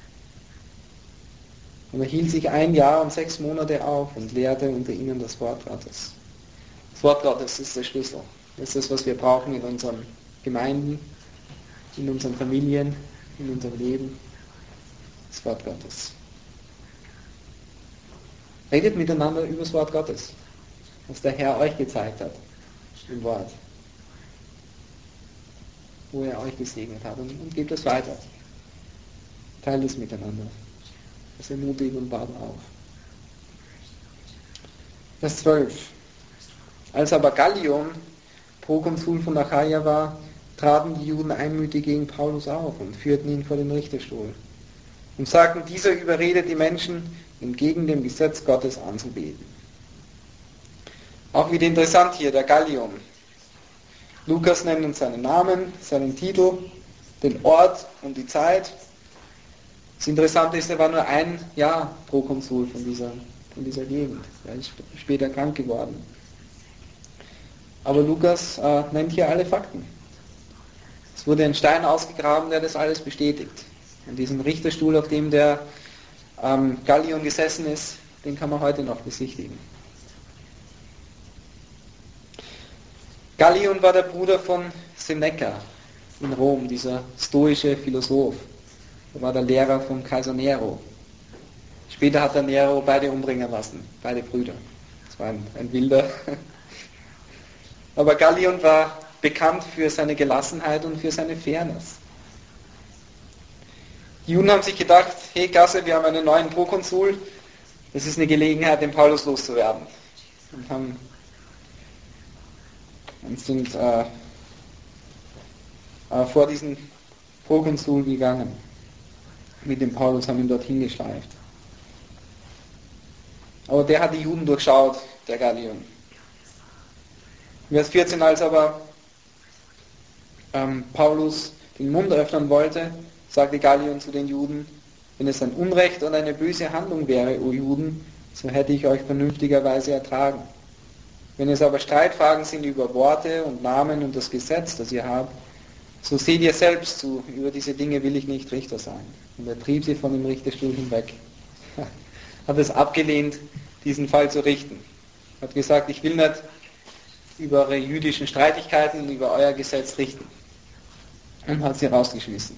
Und er hielt sich 1 Jahr und 6 Monate auf und lehrte unter ihnen das Wort Gottes. Das Wort Gottes ist der Schlüssel. Das ist das, was wir brauchen in unseren Gemeinden, in unseren Familien, in unserem Leben. Das Wort Gottes. Redet miteinander über das Wort Gottes, was der Herr euch gezeigt hat im Wort, wo er euch gesegnet hat, und gebt es weiter. Teilt es miteinander. Das ermutigt und baut auf. Vers 12. Als aber Gallion Prokonsul von Achaia war, traten die Juden einmütig gegen Paulus auf und führten ihn vor den Richterstuhl. und sagten, dieser überredet die Menschen, entgegen dem Gesetz Gottes anzubeten. Auch wieder interessant hier, der Gallion. Lukas nennt uns seinen Namen, seinen Titel, den Ort und die Zeit. Das Interessante ist, er war nur ein Jahr Prokonsul von dieser Gegend. Er ist später krank geworden. Aber Lukas nennt hier alle Fakten. Es wurde ein Stein ausgegraben, der das alles bestätigt. Und diesen Richterstuhl, auf dem der Gallion gesessen ist, den kann man heute noch besichtigen. Gallion war der Bruder von Seneca in Rom, dieser stoische Philosoph. Er war der Lehrer von Kaiser Nero. Später hat der Nero beide umbringen lassen, beide Brüder. Das war ein Wilder. Aber Gallion war bekannt für seine Gelassenheit und für seine Fairness. Die Juden haben sich gedacht, hey Gasse, wir haben einen neuen Prokonsul, das ist eine Gelegenheit, den Paulus loszuwerden. Und sind vor diesen Prokonsul gegangen. Mit dem Paulus, haben ihn dorthin geschleift. Aber der hat die Juden durchschaut, der Gallion. Vers 14, als aber Paulus den Mund öffnen wollte, sagte Gallion zu den Juden, wenn es ein Unrecht und eine böse Handlung wäre, o Juden, so hätte ich euch vernünftigerweise ertragen. Wenn es aber Streitfragen sind über Worte und Namen und das Gesetz, das ihr habt, so seht ihr selbst zu, über diese Dinge will ich nicht Richter sein. Und er trieb sie von dem Richterstuhl hinweg. Hat es abgelehnt, diesen Fall zu richten. Hat gesagt, ich will nicht über eure jüdischen Streitigkeiten, über euer Gesetz richten. Und hat sie rausgeschmissen.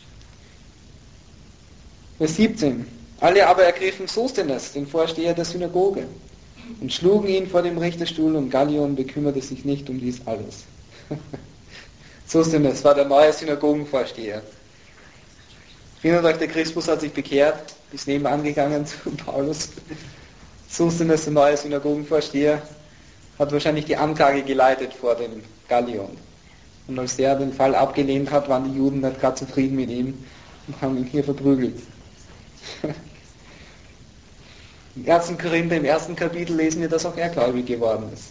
Vers 17. Alle aber ergriffen Sosthenes, den Vorsteher der Synagoge, und schlugen ihn vor dem Richterstuhl, und Gallion bekümmerte sich nicht um dies alles. Sosthenes war der neue Synagogenvorsteher. Erinnert euch, der Christus hat sich bekehrt, ist nebenan gegangen zu Paulus. Sosthenes, der neue Synagogenvorsteher, hat wahrscheinlich die Anklage geleitet vor dem Gallion. Und als der den Fall abgelehnt hat, waren die Juden nicht gerade zufrieden mit ihm und haben ihn hier verprügelt. Im 1. Korinther, im 1. Kapitel lesen wir, dass auch er gläubig geworden ist.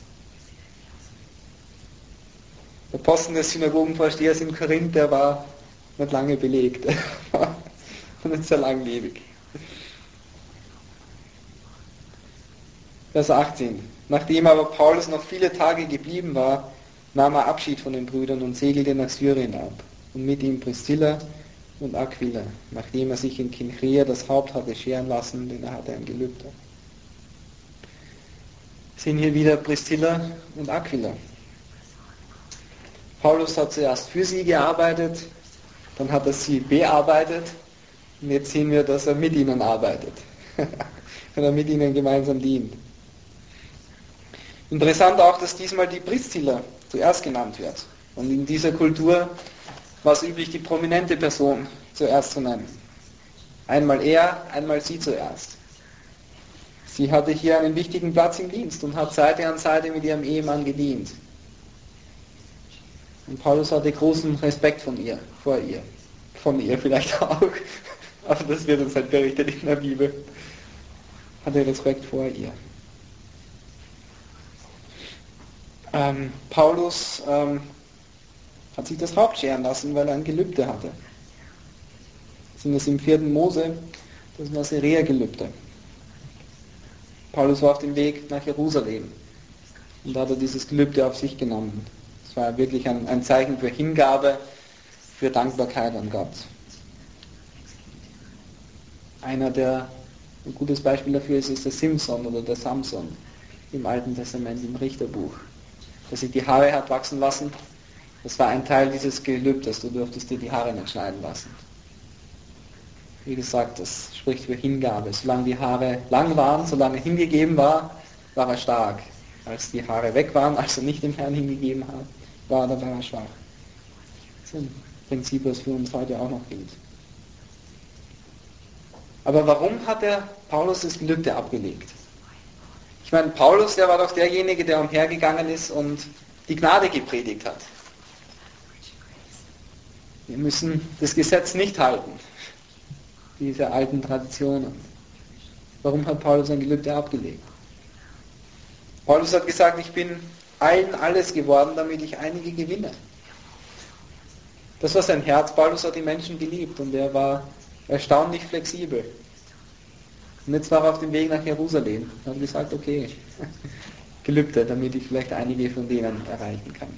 Der Posten des Synagogenvorstehers in Korinth, der war nicht lange belegt. Und nicht sehr langlebig. Vers 18. Nachdem aber Paulus noch viele Tage geblieben war, nahm er Abschied von den Brüdern und segelte nach Syrien ab. Und mit ihm Priscilla und Aquila, nachdem er sich in Kinchrea das Haupt hatte scheren lassen, denn er hatte ein Gelübde. Sehen hier wieder Priscilla und Aquila. Paulus hat zuerst für sie gearbeitet, dann hat er sie bearbeitet und jetzt sehen wir, dass er mit ihnen arbeitet. Wenn er mit ihnen gemeinsam dient. Interessant auch, dass diesmal die Priscilla zuerst genannt wird. Und in dieser Kultur war es üblich, die prominente Person zuerst zu nennen. Einmal er, einmal sie zuerst. Sie hatte hier einen wichtigen Platz im Dienst und hat Seite an Seite mit ihrem Ehemann gedient. Und Paulus hatte großen Respekt vor ihr. Von ihr vielleicht auch, aber das wird uns halt berichtet in der Bibel. Hatte Respekt vor ihr. Paulus hat sich das Haupt scheren lassen, weil er ein Gelübde hatte. Sind es im 4. Mose, das Nazaräer-Gelübde. Paulus war auf dem Weg nach Jerusalem und da hat er dieses Gelübde auf sich genommen. Es war wirklich ein Zeichen für Hingabe, für Dankbarkeit an Gott. Ein gutes Beispiel dafür ist der Simson oder der Samson im Alten Testament, im Richterbuch, der sich die Haare hat wachsen lassen. Das war ein Teil dieses Gelübdes, du durftest dir die Haare nicht schneiden lassen. Wie gesagt, das spricht für Hingabe. Solange die Haare lang waren, solange er hingegeben war, war er stark. Als die Haare weg waren, als er nicht dem Herrn hingegeben war, dann war er schwach. Das ist ein Prinzip, das für uns heute auch noch gilt. Aber warum hat der Paulus das Gelübde abgelegt? Ich meine, Paulus, der war doch derjenige, der umhergegangen ist und die Gnade gepredigt hat. Wir müssen das Gesetz nicht halten. diese alten Traditionen. Warum hat Paulus ein Gelübde abgelegt? Paulus hat gesagt, ich bin allen alles geworden, damit ich einige gewinne. Das war sein Herz. Paulus hat die Menschen geliebt und er war erstaunlich flexibel. Und jetzt war er auf dem Weg nach Jerusalem und hat gesagt, okay, Gelübde, damit ich vielleicht einige von denen erreichen kann.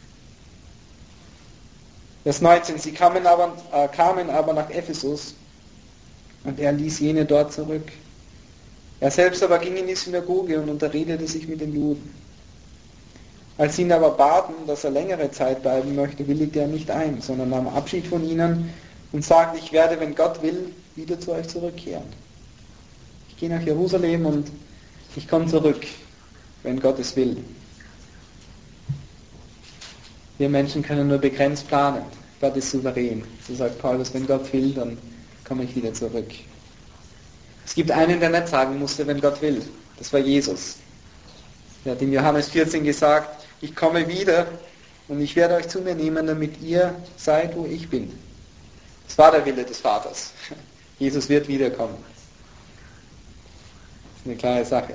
Vers 19, sie kamen aber nach Ephesus und er ließ jene dort zurück. Er selbst aber ging in die Synagoge und unterredete sich mit den Juden. Als sie ihn aber baten, dass er längere Zeit bleiben möchte, willigte er nicht ein, sondern nahm Abschied von ihnen und sagte, ich werde, wenn Gott will, wieder zu euch zurückkehren. Ich gehe nach Jerusalem und ich komme zurück, wenn Gott es will. Wir Menschen können nur begrenzt planen. Gott ist souverän. So sagt Paulus, wenn Gott will, dann komme ich wieder zurück. Es gibt einen, der nicht sagen musste, wenn Gott will. Das war Jesus. Er hat in Johannes 14 gesagt, ich komme wieder und ich werde euch zu mir nehmen, damit ihr seid, wo ich bin. Das war der Wille des Vaters. Jesus wird wiederkommen. Das ist eine klare Sache.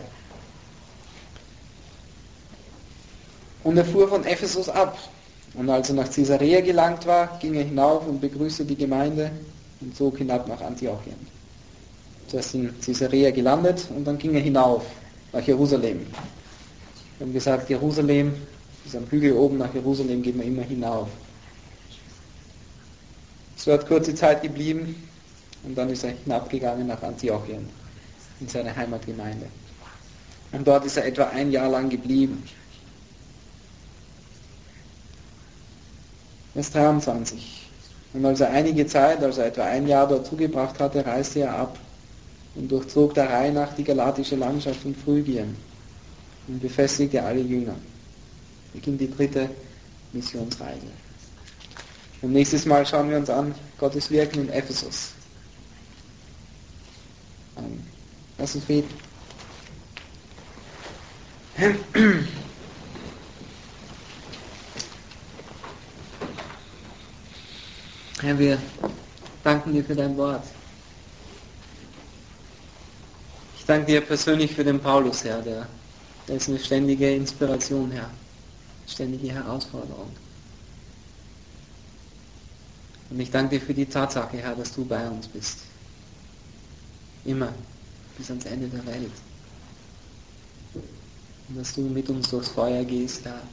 Und er fuhr von Ephesus ab. Und als er nach Caesarea gelangt war, ging er hinauf und begrüßte die Gemeinde und zog hinab nach Antiochien. Zuerst in Caesarea gelandet und dann ging er hinauf nach Jerusalem. Wir haben gesagt, Jerusalem ist am Hügel oben, nach Jerusalem geht man immer hinauf. So hat kurze Zeit geblieben und dann ist er hinabgegangen nach Antiochien, in seine Heimatgemeinde. Und dort ist er etwa ein Jahr lang geblieben. Vers 23. Und als er einige Zeit, also etwa ein Jahr dort zugebracht hatte, reiste er ab und durchzog der Reihe nach die galatische Landschaft und Phrygien und befestigte alle Jünger. Beginnt die 3. Missionsreise. Und nächstes Mal schauen wir uns an Gottes Wirken in Ephesus. Lass uns beten. Herr, wir danken dir für dein Wort. Ich danke dir persönlich für den Paulus, Herr, der ist eine ständige Inspiration, Herr, ständige Herausforderung. Und ich danke dir für die Tatsache, Herr, dass du bei uns bist. Immer, bis ans Ende der Welt. Und dass du mit uns durchs Feuer gehst, Herr.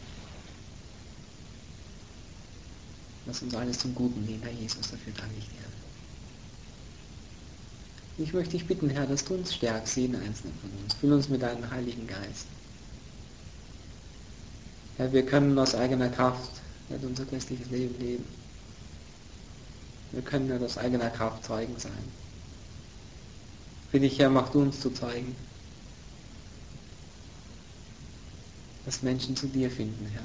Lass uns alles zum Guten dienen, Herr Jesus, dafür danke ich dir. Ich möchte dich bitten, Herr, dass du uns stärkst, jeden einzelnen von uns. Füll uns mit deinem Heiligen Geist. Herr, wir können aus eigener Kraft nicht unser christliches Leben leben. Wir können nicht aus eigener Kraft Zeugen sein. Für dich, Herr, mach du uns zu Zeugen. Dass Menschen zu dir finden, Herr.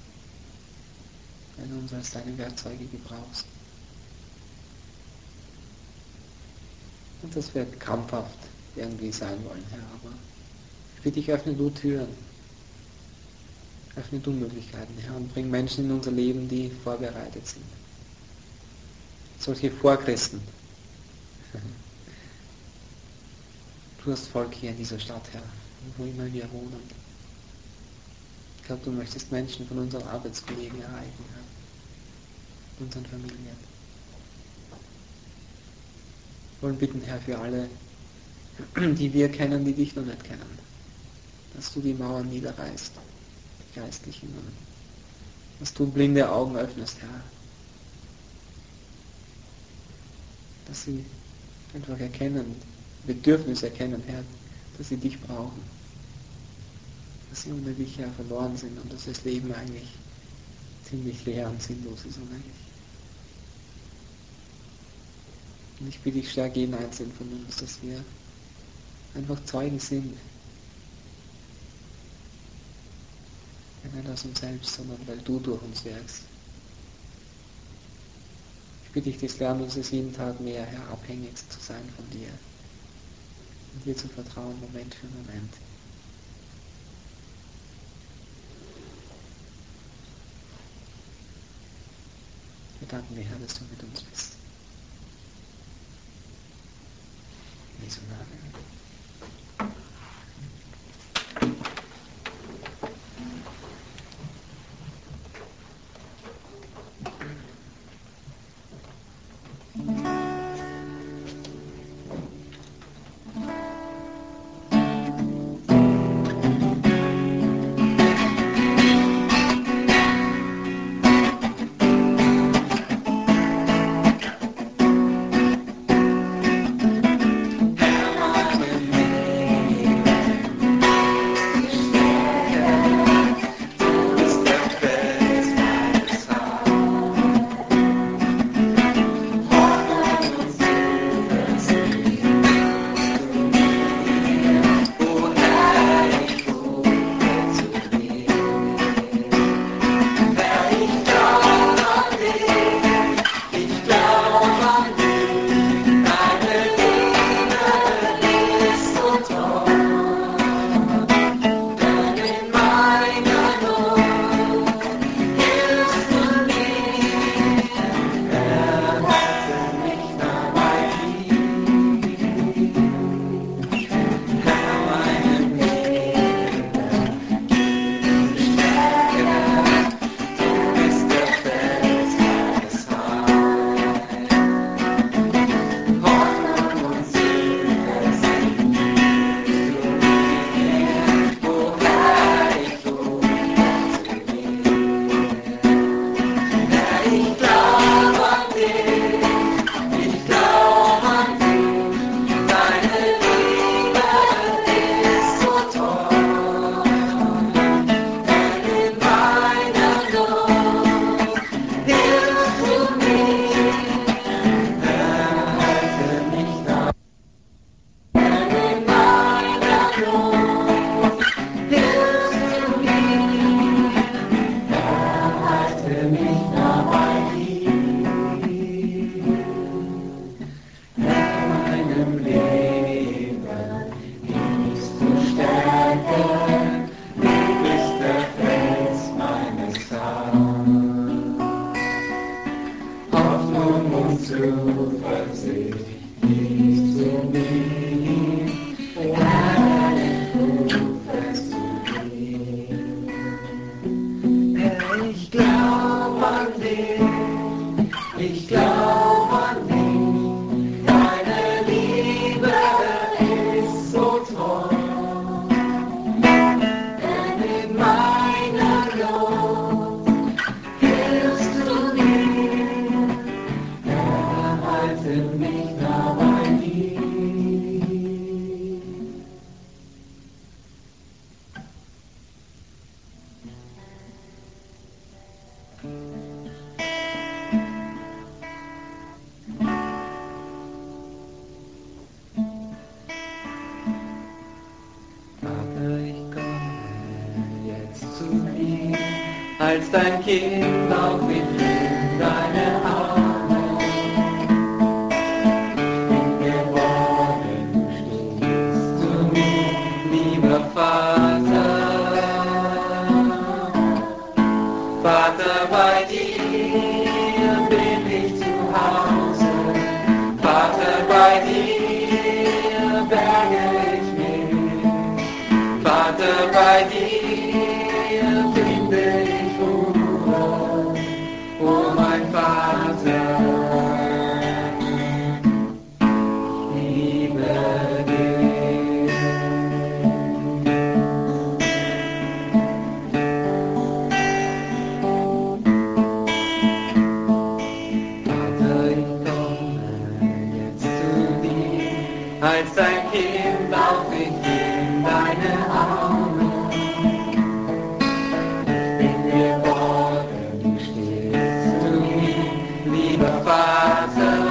Wenn du uns als deine Werkzeuge gebrauchst. Und das wird krampfhaft irgendwie sein wollen, Herr, aber ich bitte dich, öffne du Türen. Öffne du Möglichkeiten, Herr, und bring Menschen in unser Leben, die vorbereitet sind. Solche Vorchristen. Du hast Volk hier in dieser Stadt, Herr, wo immer wir wohnen. Ich glaube, du möchtest Menschen von unseren Arbeitskollegen erreichen, Herr. Unseren Familien. Wir wollen bitten, Herr, für alle, die wir kennen, die dich noch nicht kennen, dass du die Mauern niederreißt, die geistlichen, und dass du blinde Augen öffnest, Herr. Dass sie einfach erkennen, Bedürfnis erkennen, Herr, dass sie dich brauchen. Dass sie ohne dich, Herr, verloren sind und dass das Leben eigentlich ziemlich leer und sinnlos ist ohne dich. Und ich bitte dich, stärke jeden Einzelnen von uns, dass wir einfach Zeugen sind. Nicht aus uns selbst, sondern weil du durch uns wirkst. Ich bitte dich, das lernen uns es jeden Tag mehr, Herr, abhängig zu sein von dir. Und dir zu vertrauen, Moment für Moment. Wir danken dir, Herr, dass du mit uns bist. Jesu Namen. Als dein Kind auf mich in deine Arme geworden stehst du mir, lieber Vater. Vater, bei dir bin ich zu Hause. Vater, bei dir berge ich mich. Vater, bei dir finde ich Ruhe, oh mein Vater, ich liebe dich. Vater, ich komme jetzt zu dir, als dein Kind lauf ich in deine Arme. Vater,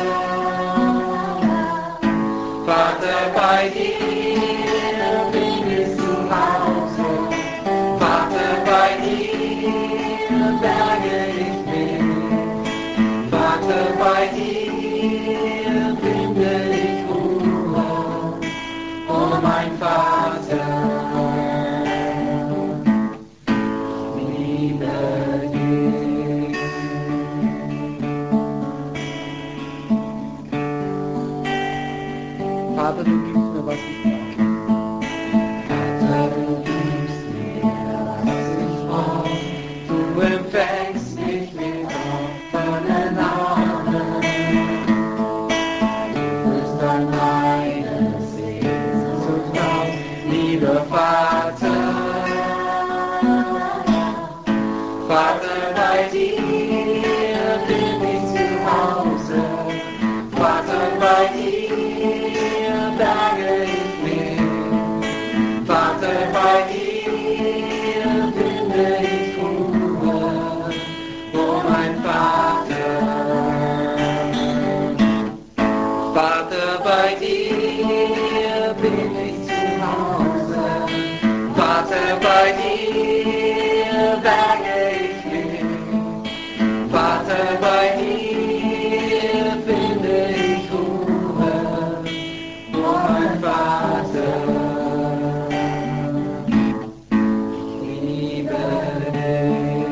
Vater, bei dir bin ich zu Hause. Vater, bei dir berge ich mich. Vater, bei dir finde ich Ruhe, oh mein Vater. Vater, du gibst mir, was ich brauche. Vater, du gibst mir, was ich brauche. Du empfängst mich mit offenen Armen. Du bist an meine Sehnsucht aus, lieber Vater. Vater, bei dir bin ich zu Hause. Vater, bei dir berge ich mich. Vater, bei dir finde ich Ruhe. Oh mein Vater. Vater, bei dir bin ich zu Hause. Vater, bei dir berge ich mich. Vater, bei dir finde ich Ruhe. Oh mein Vater, ich liebe dich.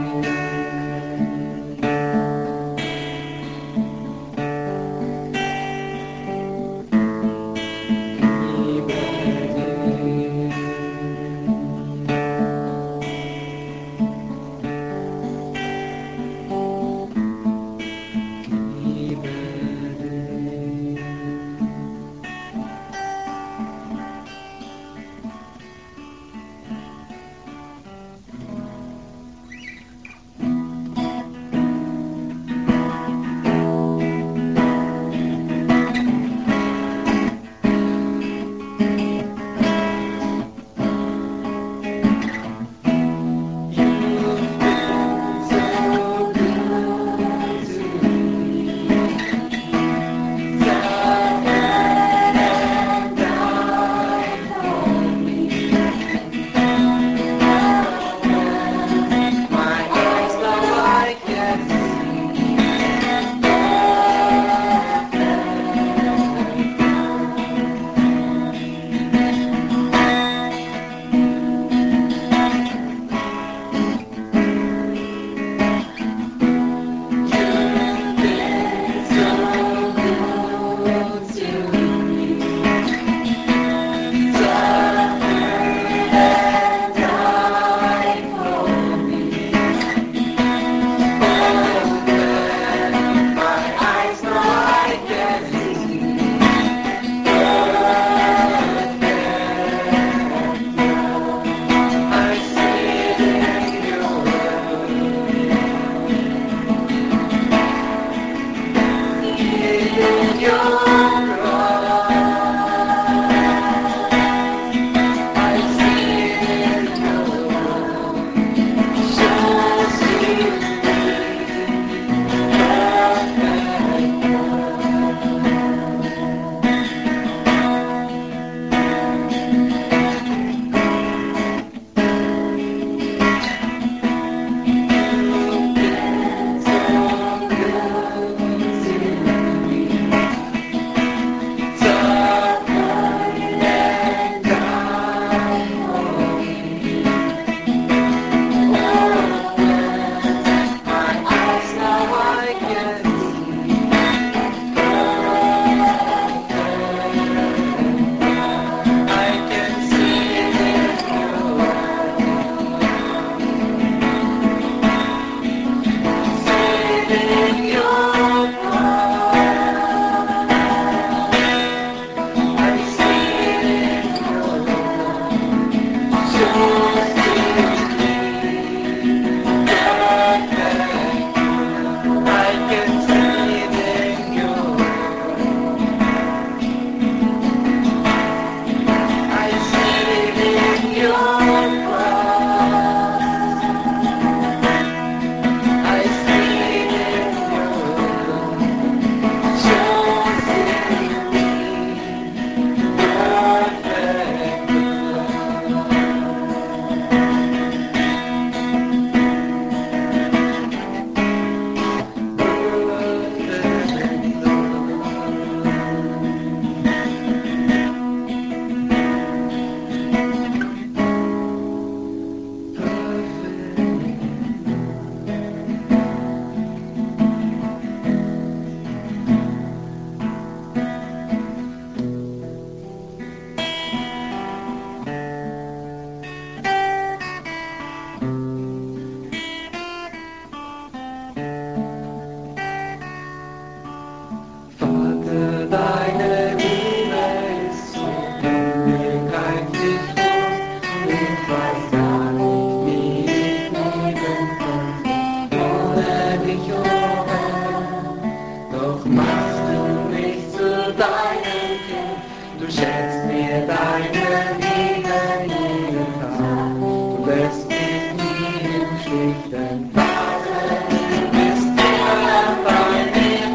Du schenkst mir deine Liebe jeden Tag. Du lässt mich nie im Stich, denn Vater, du bist immer bei mir.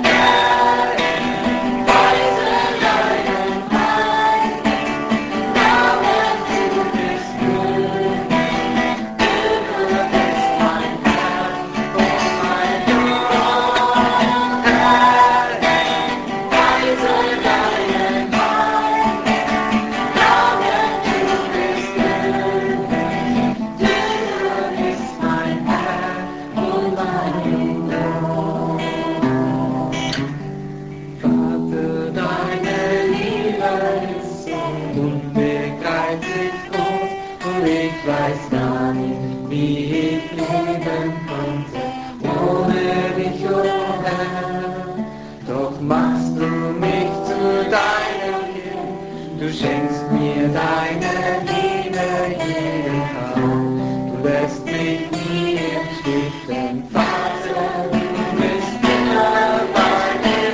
Weise deinen Heil, Namen, du bist gut. Du bist mein Herr und mein Gott. Weise deinen Heil, Namen, du bist gut. Du bist mein Herr und mein Gott. Vater, deine Liebe ist so unbegreiflich groß und ich weiß gar nicht, wie ich leben konnte ohne dich, oh Herr. Doch machst du mich zu deinem Kind, du schenkst mir deine Liebe jeden Tag. Du lässt mich nie im Stich, denn Vater, du bist immer bei mir.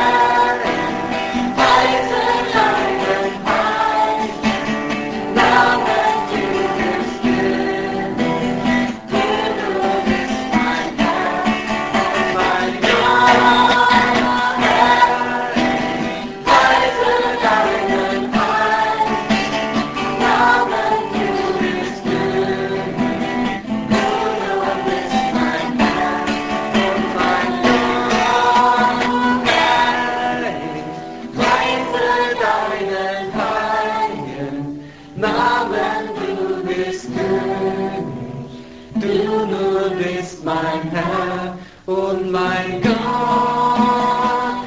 Weise deinen Heil, Namen, du bist gut. Du bist mein Herr und mein Gott. Weise deinen Heil, Namen, du bist gut. Du bist mein Herr und mein Gott. Weise deinen heiligen Namen, du bist König. Du nur bist mein Herr und mein Gott.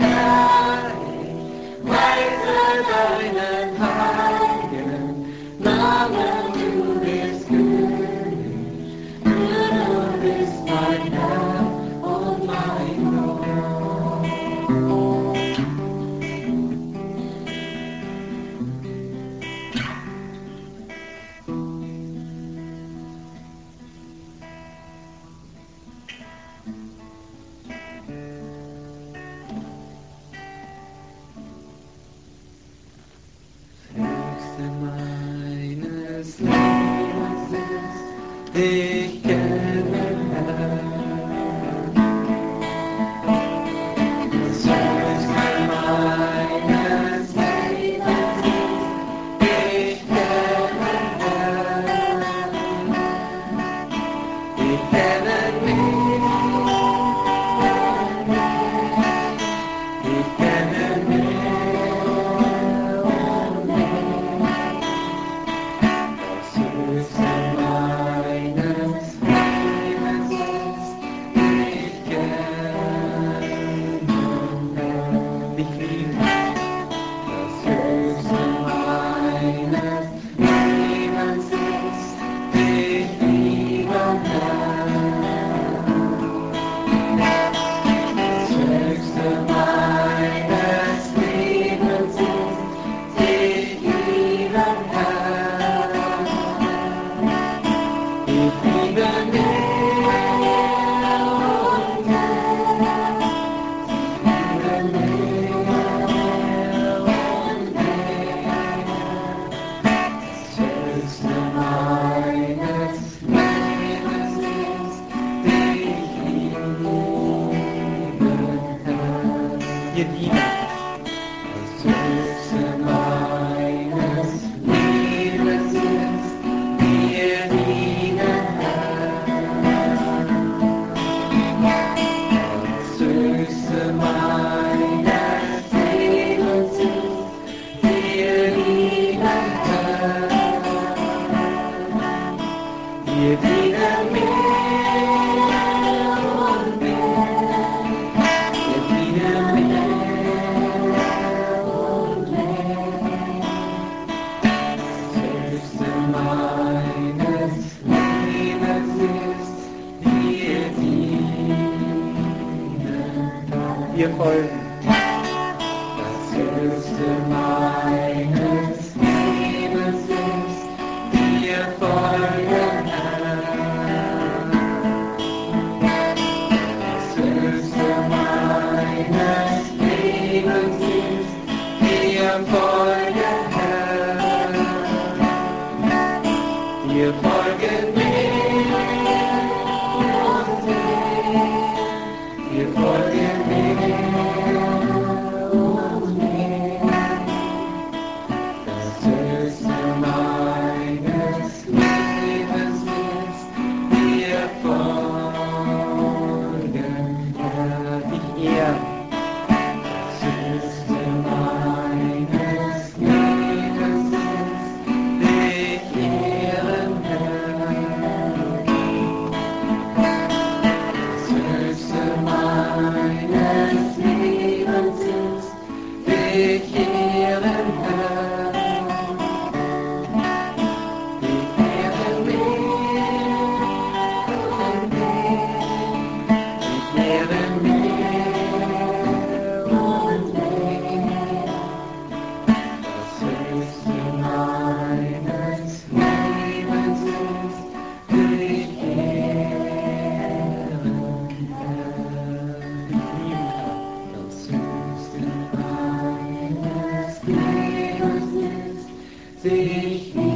Weise deinen heiligen Namen, du bist König. Du nur bist mein Herr und mein Gott. Höchste meines Lebens ist dich kennenlernen. Das Höchste meines Lebens ist dich kennenlernen. Ich kenne mich, ich kenne mich und mich. Das Höchste meines Lebens ist dich kennenlernen. Ich liebe das Höchste meines Lebens ist dich lieben, Herr. Das Höchste meines Lebens ist dich lieben, Herr. Ich liebe mehr und mehr. Ich liebe mehr und mehr. Das Höchste meines Lebens ist dich lieben, Herr. Ihr Lieben, das Höchste meines Lebens ist dir lieben, Herr. Das Höchste meines Lebens ist dir lieben, Herr. Wir dienen mehr und mehr. Wir dienen mehr und mehr. Das Höchste meines Lebens ist dir dienen. Wir folgen. Das Höchste meines Lebens ist dir folgen, Herr. Das Höchste meines Lebens ist dir folgen, Wir folgen mehr und mehr. Wir folgen mehr und mehr. Das Höchste meines Lebens ist, wir folgen dir. Das Höchste meines Lebens ist, dich ehren, Herr. Das Höchste meines Lebens ist, dich ehren, Herr. Dich ehren mehr und mehr. Dich ehren mehr und mehr. Das Höchste meines Lebens ist, dich ehren, Herr. Das Höchste meines Lebens ist, dich